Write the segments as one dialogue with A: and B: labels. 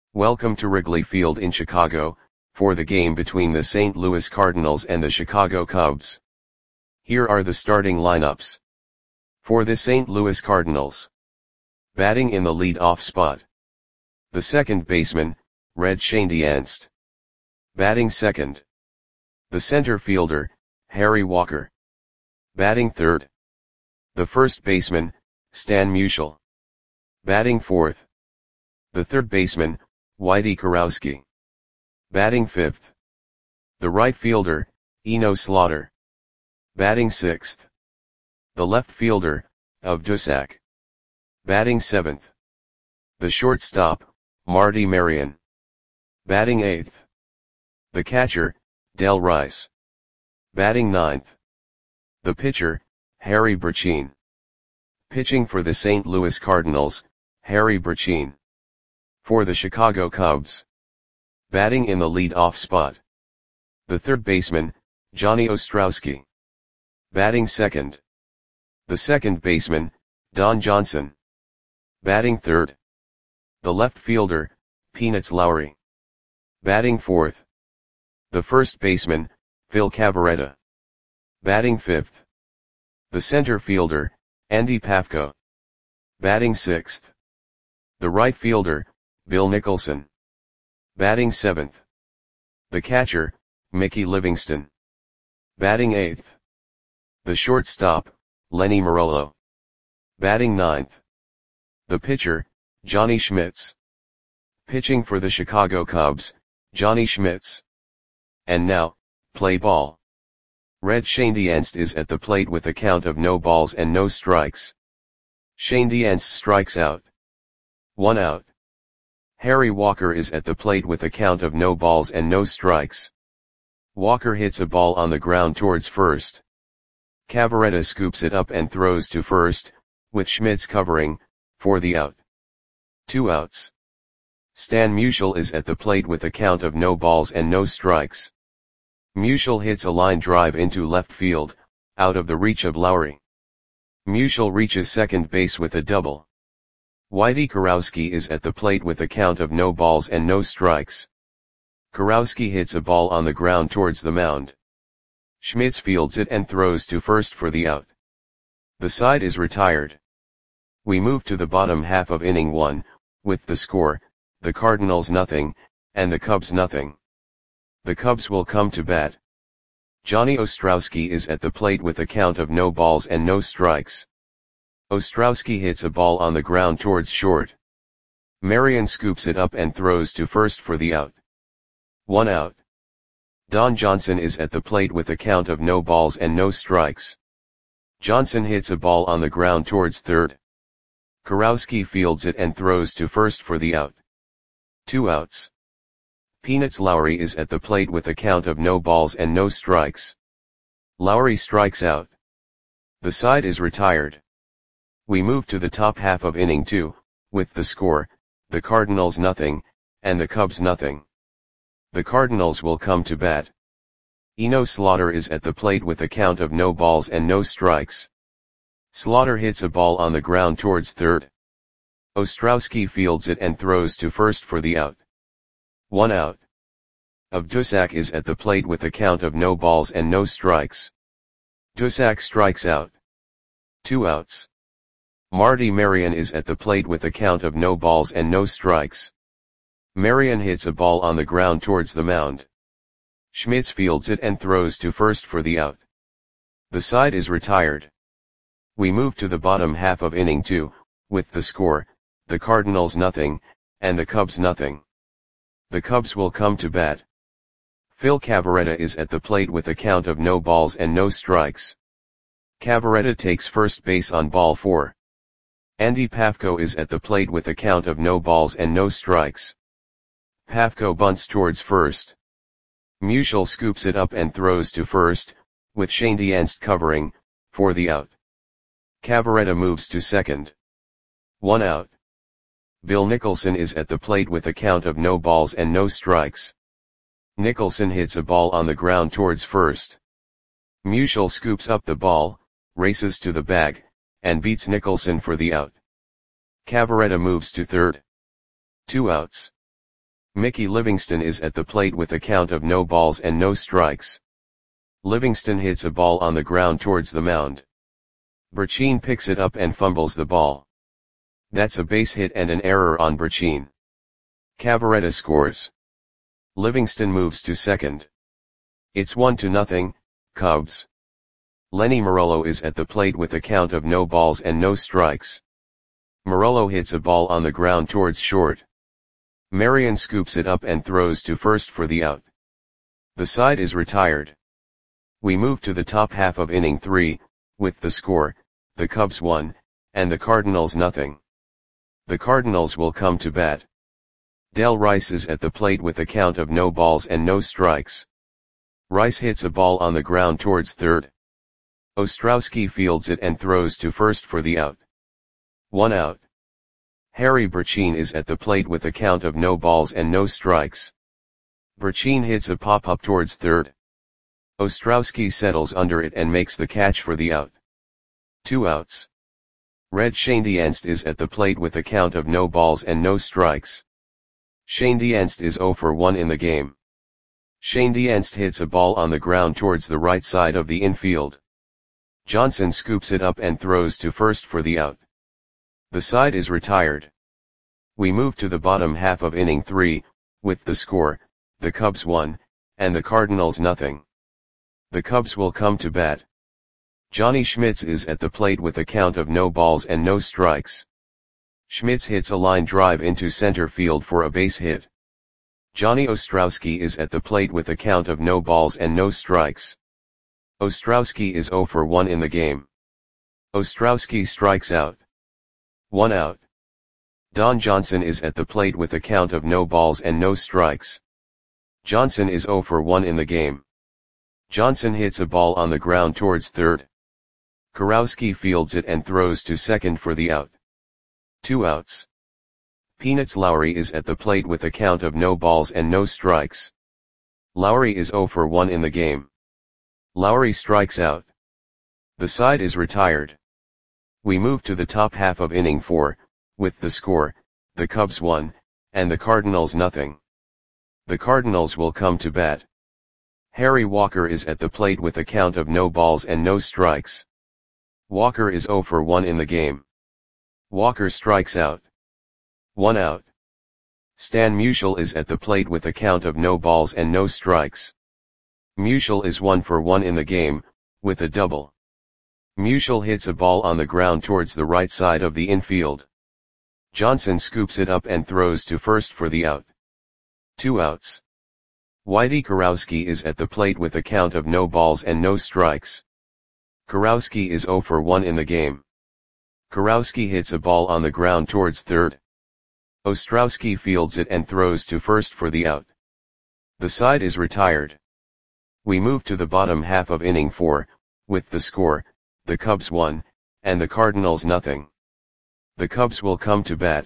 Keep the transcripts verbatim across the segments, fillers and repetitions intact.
A: Welcome to Wrigley Field in Chicago, for the game between the Saint Louis Cardinals and the Chicago Cubs. Here are the starting lineups. For the Saint Louis Cardinals. Batting in the lead-off spot. The second baseman, Red Schoendienst. Batting second. The center fielder, Harry Walker. Batting third. The first baseman, Stan Musial. Batting fourth. The third baseman, Whitey Kurowski. Batting fifth. The right fielder, Eno Slaughter. Batting sixth. The left fielder, Of Dusac. Batting seventh. The shortstop, Marty Marion. Batting eighth. The catcher, Del Rice. Batting ninth. The pitcher, Harry Burcheen. Pitching for the Saint Louis Cardinals, Harry Burcheen. For the Chicago Cubs. Batting in the lead-off spot. The third baseman, Johnny Ostrowski. Batting second. The second baseman, Don Johnson. Batting third. The left fielder, Peanuts Lowry. Batting fourth. The first baseman, Phil Cavarretta. Batting fifth. The center fielder, Andy Pafko. Batting sixth. The right fielder, Bill Nicholson. Batting seventh. The catcher, Mickey Livingston. Batting eighth. The shortstop, Lenny Marolo. Batting ninth. The pitcher, Johnny Schmitz. Pitching for the Chicago Cubs, Johnny Schmitz. And now, play ball. Red Schoendienst is at the plate with a count of no balls and no strikes. Schoendienst strikes out. One out. Harry Walker is at the plate with a count of no balls and no strikes. Walker hits a ball on the ground towards first. Cavarretta scoops it up and throws to first, with Schmitz covering, for the out. Two outs. Stan Musial is at the plate with a count of no balls and no strikes. Musial hits a line drive into left field, out of the reach of Lowry. Musial reaches second base with a double. Whitey Kurowski is at the plate with a count of no balls and no strikes. Kurowski hits a ball on the ground towards the mound. Schmitz fields it and throws to first for the out. The side is retired. We move to the bottom half of inning one, with the score, the Cardinals nothing, and the Cubs nothing. The Cubs will come to bat. Johnny Ostrowski is at the plate with a count of no balls and no strikes. Ostrowski hits a ball on the ground towards short. Marion scoops it up and throws to first for the out. One out. Don Johnson is at the plate with a count of no balls and no strikes. Johnson hits a ball on the ground towards third. Kurowski fields it and throws to first for the out. Two outs. Peanuts Lowry is at the plate with a count of no balls and no strikes. Lowry strikes out. The side is retired. We move to the top half of inning two, with the score, the Cardinals nothing, and the Cubs nothing. The Cardinals will come to bat. Eno Slaughter is at the plate with a count of no balls and no strikes. Slaughter hits a ball on the ground towards third. Ostrowski fields it and throws to first for the out. One out. Of Dusac is at the plate with a count of no balls and no strikes. Dusac strikes out. Two outs. Marty Marion is at the plate with a count of no balls and no strikes. Marion hits a ball on the ground towards the mound. Schmitz fields it and throws to first for the out. The side is retired. We move to the bottom half of inning two, with the score, the Cardinals nothing, and the Cubs nothing. The Cubs will come to bat. Phil Cavarretta is at the plate with a count of no balls and no strikes. Cavarretta takes first base on ball four. Andy Pafko is at the plate with a count of no balls and no strikes. Pafko bunts towards first. Musial scoops it up and throws to first, with Schoendienst covering, for the out. Cavarretta moves to second. One out. Bill Nicholson is at the plate with a count of no balls and no strikes. Nicholson hits a ball on the ground towards first. Musial scoops up the ball, races to the bag, and beats Nicholson for the out. Cavarretta moves to third. Two outs. Mickey Livingston is at the plate with a count of no balls and no strikes. Livingston hits a ball on the ground towards the mound. Burcheen picks it up and fumbles the ball. That's a base hit and an error on Burcheen. Cavarretta scores. Livingston moves to second. It's one to nothing, Cubs. Lenny Morello is at the plate with a count of no balls and no strikes. Morello hits a ball on the ground towards short. Marion scoops it up and throws to first for the out. The side is retired. We move to the top half of inning three, with the score, the Cubs one, and the Cardinals nothing. The Cardinals will come to bat. Del Rice is at the plate with a count of no balls and no strikes. Rice hits a ball on the ground towards third. Ostrowski fields it and throws to first for the out. One out. Harry Burcheen is at the plate with a count of no balls and no strikes. Burcheen hits a pop-up towards third. Ostrowski settles under it and makes the catch for the out. Two outs. Red Schoendienst is at the plate with a count of no balls and no strikes. Schoendienst is zero for one in the game. Schoendienst hits a ball on the ground towards the right side of the infield. Johnson scoops it up and throws to first for the out. The side is retired. We move to the bottom half of inning three, with the score, the Cubs one, and the Cardinals nothing. The Cubs will come to bat. Johnny Schmitz is at the plate with a count of no balls and no strikes. Schmitz hits a line drive into center field for a base hit. Johnny Ostrowski is at the plate with a count of no balls and no strikes. Ostrowski is zero for one in the game. Ostrowski strikes out. One out. Don Johnson is at the plate with a count of no balls and no strikes. Johnson is zero for one in the game. Johnson hits a ball on the ground towards third. Kurowski fields it and throws to second for the out. Two outs. Peanuts Lowry is at the plate with a count of no balls and no strikes. Lowry is zero for one in the game. Lowry strikes out. The side is retired. We move to the top half of inning four, with the score, the Cubs one, and the Cardinals nothing. The Cardinals will come to bat. Harry Walker is at the plate with a count of no balls and no strikes. Walker is zero for one in the game. Walker strikes out. One out. Stan Musial is at the plate with a count of no balls and no strikes. Musial is one for one in the game, with a double. Musial hits a ball on the ground towards the right side of the infield. Johnson scoops it up and throws to first for the out. Two outs. Whitey Kurowski is at the plate with a count of no balls and no strikes. Kurowski is zero for one in the game. Kurowski hits a ball on the ground towards third. Ostrowski fields it and throws to first for the out. The side is retired. We move to the bottom half of inning four, with the score, the Cubs one, and the Cardinals nothing. The Cubs will come to bat.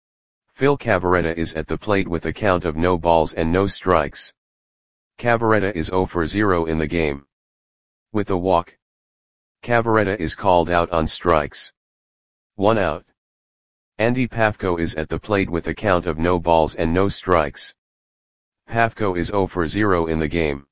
A: Phil Cavarretta is at the plate with a count of no balls and no strikes. Cavarretta is zero for zero in the game. With a walk. Cavarretta is called out on strikes. One out. Andy Pafko is at the plate with a count of no balls and no strikes. Pafko is zero for zero in the game.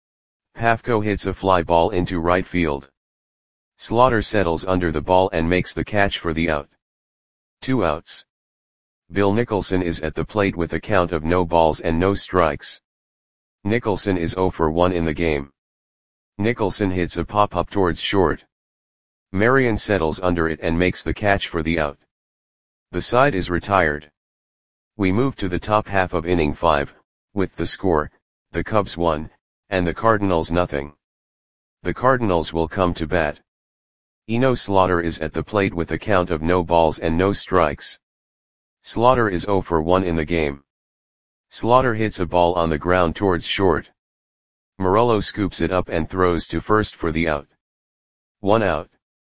A: Pafko hits a fly ball into right field. Slaughter settles under the ball and makes the catch for the out. Two outs. Bill Nicholson is at the plate with a count of no balls and no strikes. Nicholson is zero for one in the game. Nicholson hits a pop-up towards short. Marion settles under it and makes the catch for the out. The side is retired. We move to the top half of inning five, with the score, the Cubs one, and the Cardinals nothing. The Cardinals will come to bat. Eno Slaughter is at the plate with a count of no balls and no strikes. Slaughter is zero for one in the game. Slaughter hits a ball on the ground towards short. Morello scoops it up and throws to first for the out. One out.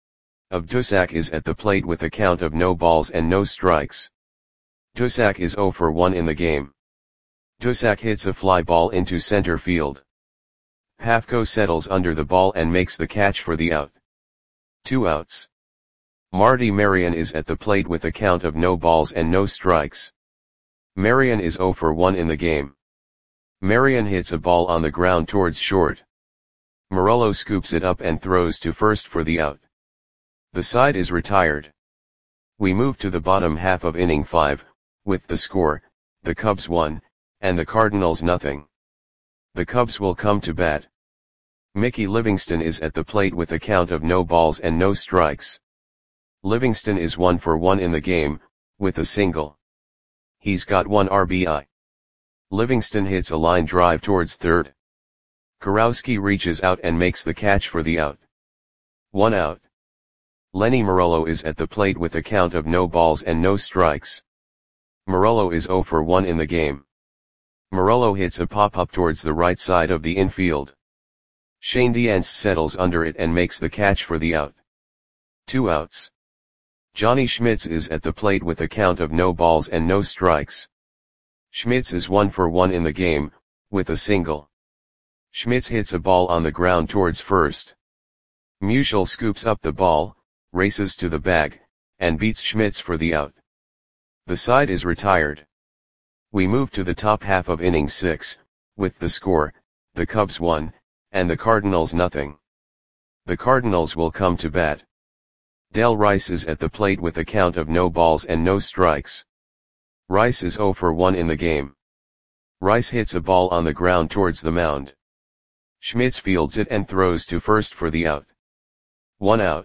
A: Dusak is at the plate with a count of no balls and no strikes. Dusak is zero for one in the game. Dusak hits a fly ball into center field. Pafko settles under the ball and makes the catch for the out. Two outs. Marty Marion is at the plate with a count of no balls and no strikes. Marion is zero for one in the game. Marion hits a ball on the ground towards short. Morello scoops it up and throws to first for the out. The side is retired. We move to the bottom half of inning five, with the score, the Cubs one, and the Cardinals nothing. The Cubs will come to bat. Mickey Livingston is at the plate with a count of no balls and no strikes. Livingston is one for one in the game, with a single. He's got one R B I. Livingston hits a line drive towards third. Kurowski reaches out and makes the catch for the out. One out. Lenny Morello is at the plate with a count of no balls and no strikes. Morello is zero for one in the game. Morello hits a pop-up towards the right side of the infield. Shane Dienst settles under it and makes the catch for the out. Two outs. Johnny Schmitz is at the plate with a count of no balls and no strikes. Schmitz is one for one in the game, with a single. Schmitz hits a ball on the ground towards first. Musial scoops up the ball, races to the bag, and beats Schmitz for the out. The side is retired. We move to the top half of inning six, with the score, the Cubs one, and the Cardinals nothing. The Cardinals will come to bat. Del Rice is at the plate with a count of no balls and no strikes. Rice is zero for one in the game. Rice hits a ball on the ground towards the mound. Schmitz fields it and throws to first for the out. One out.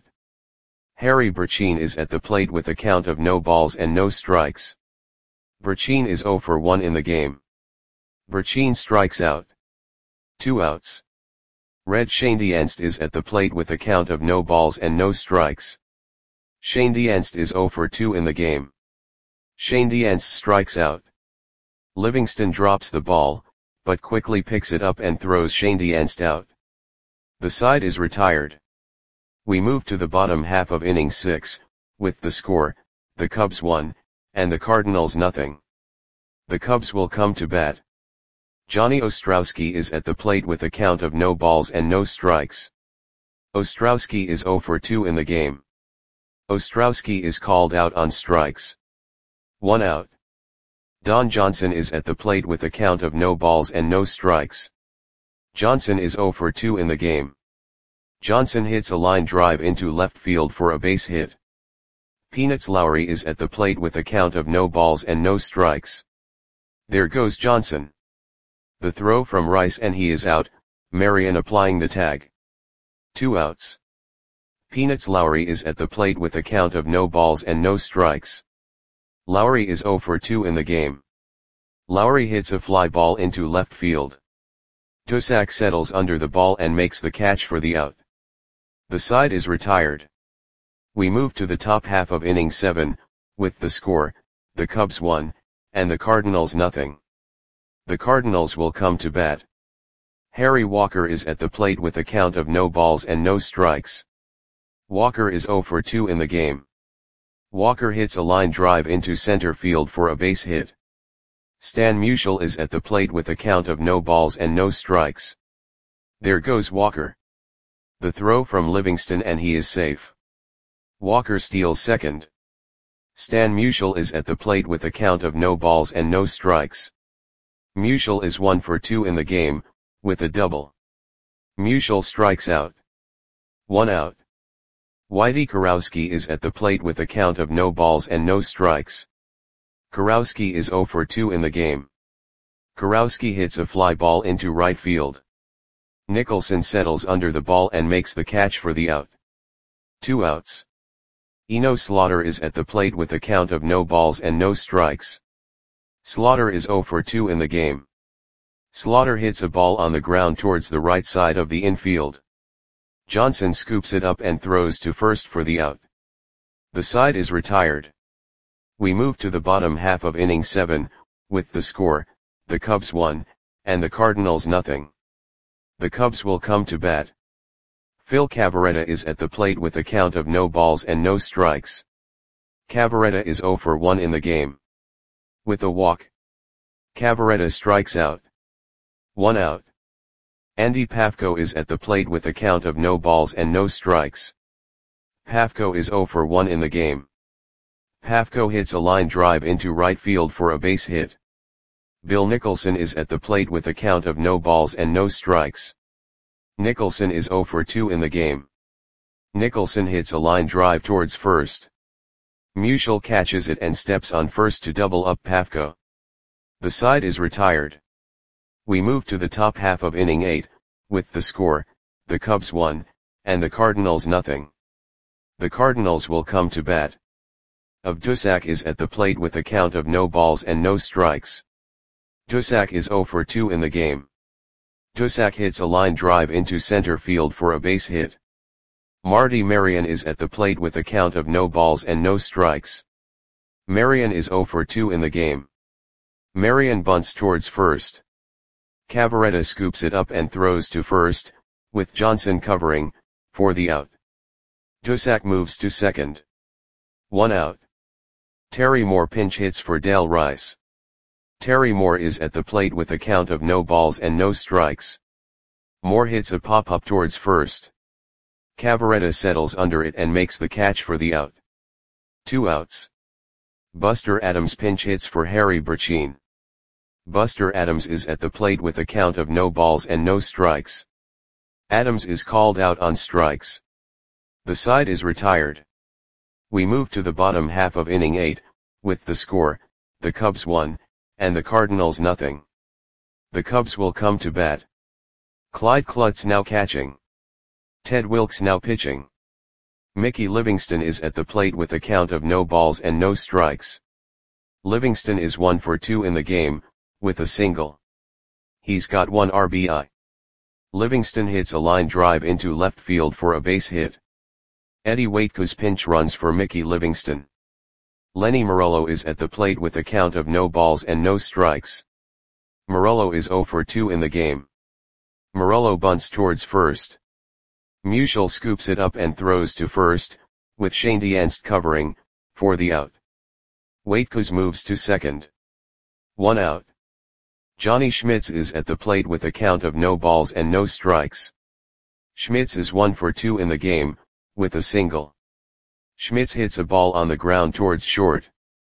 A: Harry Burchine is at the plate with a count of no balls and no strikes. Burchine is zero for one in the game. Burchine strikes out. Two outs. Red Shane Dienst is at the plate with a count of no balls and no strikes. Shane Dienst is zero for two in the game. Shane Dienst strikes out. Livingston drops the ball, but quickly picks it up and throws Shane Dienst out. The side is retired. We move to the bottom half of inning six, with the score, the Cubs one, and the Cardinals nothing. The Cubs will come to bat. Johnny Ostrowski is at the plate with a count of no balls and no strikes. Ostrowski is zero for two in the game. Ostrowski is called out on strikes. One out. Don Johnson is at the plate with a count of no balls and no strikes. Johnson is zero for two in the game. Johnson hits a line drive into left field for a base hit. Peanuts Lowry is at the plate with a count of no balls and no strikes. There goes Johnson. The throw from Rice and he is out, Marion applying the tag. Two outs. Peanuts Lowry is at the plate with a count of no balls and no strikes. Lowry is zero for two in the game. Lowry hits a fly ball into left field. Dusak settles under the ball and makes the catch for the out. The side is retired. We move to the top half of inning seven, with the score, the Cubs one, and the Cardinals nothing. The Cardinals will come to bat. Harry Walker is at the plate with a count of no balls and no strikes. Walker is zero for two in the game. Walker hits a line drive into center field for a base hit. Stan Musial is at the plate with a count of no balls and no strikes. There goes Walker. The throw from Livingston and he is safe. Walker steals second. Stan Musial is at the plate with a count of no balls and no strikes. Musial is one for two in the game, with a double. Musial strikes out. One out. Whitey Kurowski is at the plate with a count of no balls and no strikes. Kurowski is zero for two in the game. Kurowski hits a fly ball into right field. Nicholson settles under the ball and makes the catch for the out. Two outs. Eno Slaughter is at the plate with a count of no balls and no strikes. Slaughter is zero for two in the game. Slaughter hits a ball on the ground towards the right side of the infield. Johnson scoops it up and throws to first for the out. The side is retired. We move to the bottom half of inning seven, with the score, the Cubs one, and the Cardinals nothing. The Cubs will come to bat. Phil Cavarretta is at the plate with a count of no balls and no strikes. Cavarretta is zero for one in the game. With a walk. Cavarretta strikes out. One out. Andy Pafko is at the plate with a count of no balls and no strikes. Pafko is zero for one in the game. Pafko hits a line drive into right field for a base hit. Bill Nicholson is at the plate with a count of no balls and no strikes. Nicholson is zero for two in the game. Nicholson hits a line drive towards first. Musial catches it and steps on first to double up Pafko. The side is retired. We move to the top half of inning eight, with the score, the Cubs one, and the Cardinals nothing. The Cardinals will come to bat. Of Dusak is at the plate with a count of no balls and no strikes. Dusak is zero for two in the game. Dusak hits a line drive into center field for a base hit. Marty Marion is at the plate with a count of no balls and no strikes. Marion is zero for two in the game. Marion bunts towards first. Cavaretta scoops it up and throws to first, with Johnson covering, for the out. Dusak moves to second. One out. Terry Moore pinch hits for Del Rice. Terry Moore is at the plate with a count of no balls and no strikes. Moore hits a pop-up towards first. Cavaretta settles under it and makes the catch for the out. Two outs. Buster Adams pinch hits for Harry Burcheen. Buster Adams is at the plate with a count of no balls and no strikes. Adams is called out on strikes. The side is retired. We move to the bottom half of inning eight, with the score, the Cubs one, and the Cardinals nothing. The Cubs will come to bat. Clyde Klutz now catching. Ted Wilkes now pitching. Mickey Livingston is at the plate with a count of no balls and no strikes. Livingston is one for two in the game, with a single. He's got one R B I. Livingston hits a line drive into left field for a base hit. Eddie Waitkus pinch runs for Mickey Livingston. Lenny Morello is at the plate with a count of no balls and no strikes. Morello is zero for two in the game. Morello bunts towards first. Musial scoops it up and throws to first, with Shane Dienst covering, for the out. Waitkus moves to second. One out. Johnny Schmitz is at the plate with a count of no balls and no strikes. Schmitz is one for two in the game, with a single. Schmitz hits a ball on the ground towards short.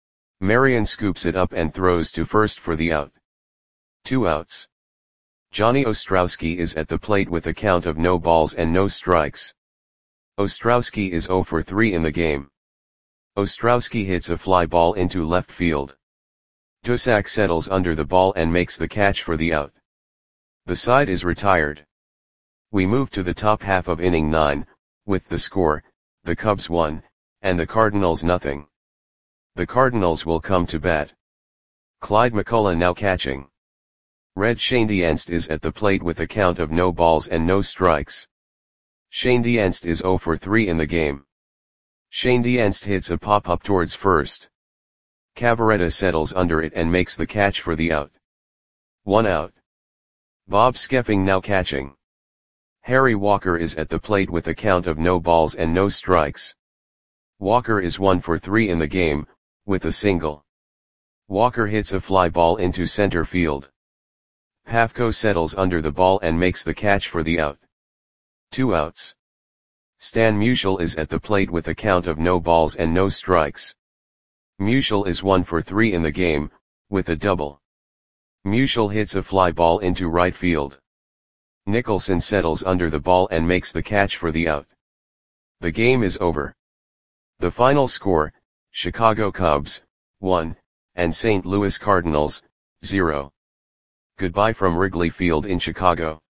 A: Marion scoops it up and throws to first for the out. Two outs. Johnny Ostrowski is at the plate with a count of no balls and no strikes. Ostrowski is zero for three in the game. Ostrowski hits a fly ball into left field. Dusak settles under the ball and makes the catch for the out. The side is retired. We move to the top half of inning nine, with the score, the Cubs one, and the Cardinals nothing. The Cardinals will come to bat. Clyde McCullough now catching. Red Shane Dienst is at the plate with a count of no balls and no strikes. Shane Dienst is zero for three in the game. Shane Dienst hits a pop-up towards first. Cavaretta settles under it and makes the catch for the out. One out. Bob Skeffing now catching. Harry Walker is at the plate with a count of no balls and no strikes. Walker is one for three in the game, with a single. Walker hits a fly ball into center field. Pafko settles under the ball and makes the catch for the out. Two outs. Stan Musial is at the plate with a count of no balls and no strikes. Musial is one for three in the game, with a double. Musial hits a fly ball into right field. Nicholson settles under the ball and makes the catch for the out. The game is over. The final score, Chicago Cubs, one, and Saint Louis Cardinals, zero. Goodbye from Wrigley Field in Chicago.